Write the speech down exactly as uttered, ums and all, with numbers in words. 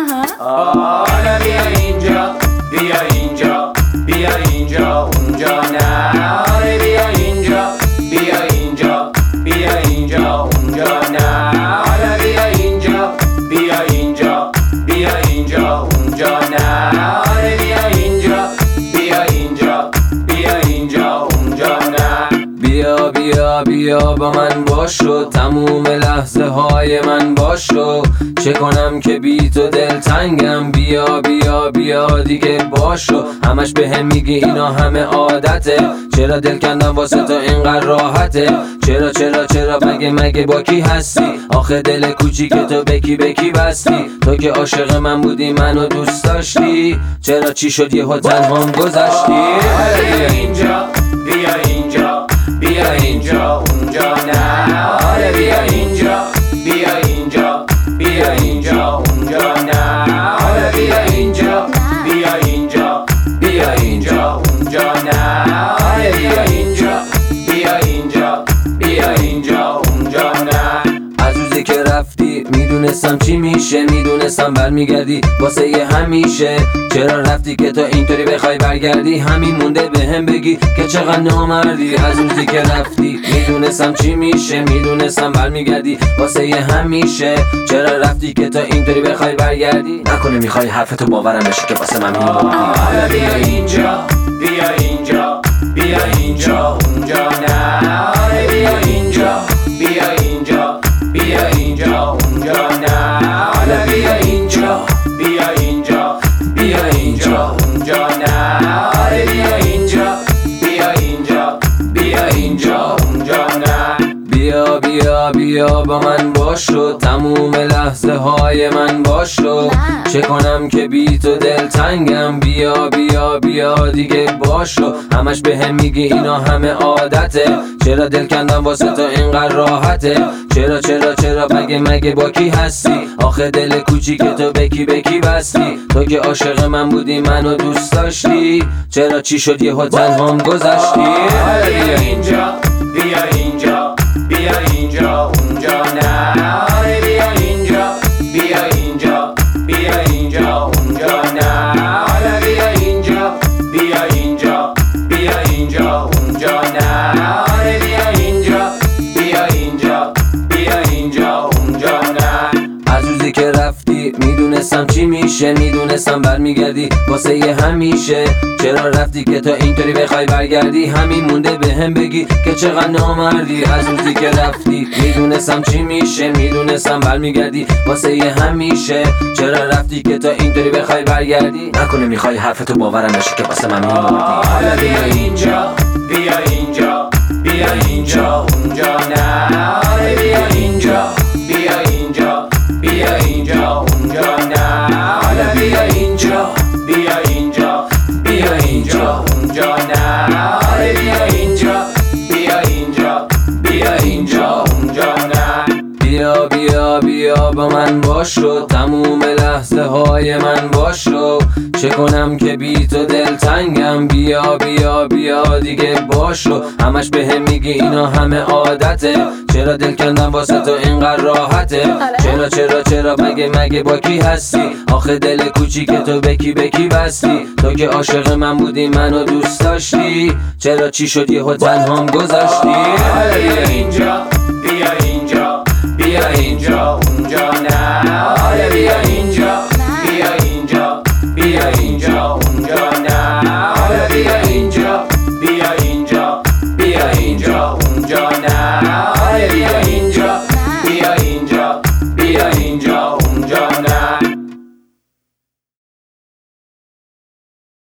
آره بیا اینجا، بیا اینجا، بیا اینجا، اونجا نه. آره بیا اینجا، بیا اینجا، بیا اینجا، اونجا نه. آره بیا اینجا، بیا اینجا، بیا اینجا، اونجا نه. آره بیا اینجا، بیا اینجا، بیا اینجا، اونجا نه. بیا بیا بیا با من باشو، تموم لحظه های من باشو. چه کنم که بی تو دل تنگم، بیا بیا بیا دیگه باشو. همش به هم میگی اینا همه عادته، چرا دل کندم واسه تو اینقدر راحته؟ چرا چرا چرا مگه مگه با کی هستی؟ آخه دل کوچیک تو بکی بکی بستی. تو که عاشق من بودی منو دوست داشتی، چرا چی شد یهو تنهام گذشتی؟ بیا اینجا، بیا اینجا، بیا اینجا، اونجا نه. آره بیا اینجا، بیا اینجا، بیا اینجا، اونجا نه. آره بیا اینجا، بیا اینجا، بیا اینجا، اونجا نه. آره بیا اینجا، بیا اینجا، بیا اینجا، اونجا نه. از روزی که رفتی میدونستم چی میشه، میدونستم برمیگردی واسه یه همیشه. چرا رفتی که تو اینطوری بخوای برگردی؟ همین مونده به هم بگی که چقدر نامردی. از روزی که رفتی میدونستم چی میشه، میدونستم برمیگردی واسه یه همیشه. چرا رفتی که تو اینطوری بخوای برگردی؟ نکنه میخوای حرفتو باورم بشه که واسه من میمردی. آره بیا اینجا، بیا اینجا، بیا اینجا، اونجا نه. آره بیا اینجا، بیا اینجا، بیا اینجا، اونجا نه. آره بیا اینجا، بیا اینجا، بیا اینجا، اونجا نه. آره بیا اینجا، بیا اینجا، بیا اینجا، اونجا نه. بیا بیا بیا با من باشو، تموم لحظه های من باشو. چه کنم که بی تو دل تنگم، بیا بیا بیا دیگه باشو. همش به هم میگی اینا همه عادته، چرا دل کندم واسه تو اینقدر راحته؟ چرا چرا چرا مگه مگه با کی هستی؟ آخه دل کوچیک تو بکی بکی بستی. تو که عاشق من بودی منو دوست داشتی، چرا چی شد یهو تنهام گذشتی؟ بیا اینجا، بیا اینجا، بیا اینجا، اونجا نه. آره بیا اینجا، بیا اینجا، بیا اینجا، اونجا نه. آره بیا اینجا، بیا اینجا، بیا اینجا، اونجا نه. آره بیا اینجا، بیا اینجا، بیا اینجا، اونجا نه. از روزی که رفتی میدونستم چی میشه، میدونستم برمیگردی واسه یه همیشه. چرا رفتی که تو اینطوری بخوای برگردی؟ همین مونده به هم بگی که چقدر نامردی. از روزی که رفتی میدونستم چی میشه، میدونستم برمیگردی واسه یه همیشه. چرا رفتی که تو اینطوری بخوای برگردی؟ نکنه میخوای حرفتو باورم بشه که واسه من میمردی. آره بیا اینجا، بیا اینجا، بیا اینجا، اونجا نه. آره بیا اینجا، بیا اینجا، بیا اینجا، اونجا نه. آره بیا اینجا، بیا اینجا، بیا اینجا، اونجا نه. آره بیا اینجا، بیا اینجا، بیا اینجا، اونجا نه. بیا بیا بیا با من باشو، تموم لحظه های من باشو. چه کنم که بی تو دل تنگم، بیا بیا بیا دیگه باشو. همش به هم میگی اینا همه عادته، چرا دل کندم واسه تو اینقدر راحته؟ چرا چرا چرا مگه مگه با کی هستی؟ آخه دل کوچیک تو بکی بکی بستی. تو که عاشق من بودی منو دوست داشتی، چرا چی شد یهو تنهام گذشتی؟ بیا اینجا، بیا اینجا، بیا اینجا، اونجا نه. آره بیا اینجا، بیا اینجا، بیا اینجا، اونجا نه. آره بیا اینجا، بیا اینجا، بیا اینجا، اونجا نه.